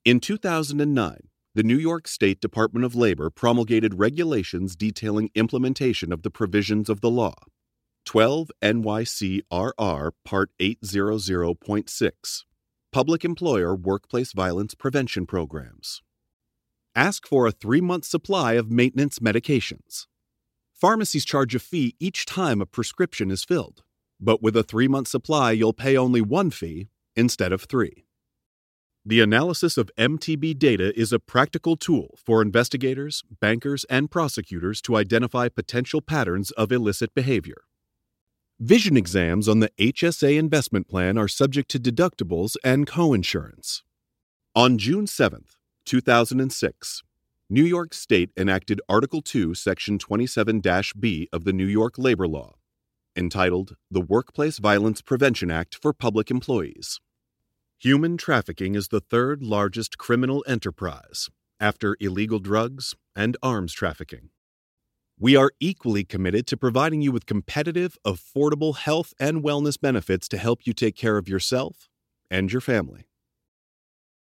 In 2009, the New York State Department of Labor promulgated regulations detailing implementation of the provisions of the law. 12 NYC-RR Part 800.6 Public Employer Workplace Violence Prevention Programs. Ask for a 3-month supply of maintenance medications. Pharmacies charge a fee each time a prescription is filled, but with a 3-month supply, you'll pay only 1 fee instead of 3. The analysis of MTB data is a practical tool for investigators, bankers, and prosecutors to identify potential patterns of illicit behavior. Vision exams on the HSA investment plan are subject to deductibles and coinsurance. On June 7, 2006, New York State enacted Article 2, Section 27-B of the New York Labor Law, entitled the Workplace Violence Prevention Act for Public Employees. Human trafficking is the third largest criminal enterprise, after illegal drugs and arms trafficking. We are equally committed to providing you with competitive, affordable health and wellness benefits to help you take care of yourself and your family.